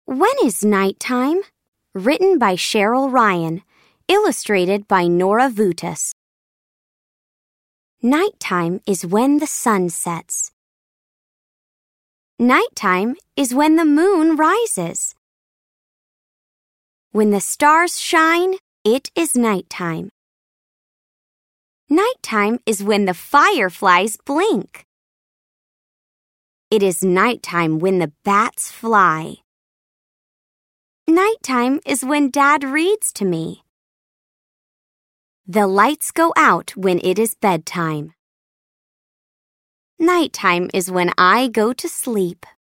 When is nighttime? Written by Cheryl Ryan, illustrated by Nora Vutas. Nighttime is when the sun sets. Nighttime is when the moon rises. When the stars shine, it is nighttime. Nighttime is when the fireflies blink. It is nighttime when the bats fly. Nighttime is when Dad reads to me. The lights go out when it is bedtime. Nighttime is when I go to sleep.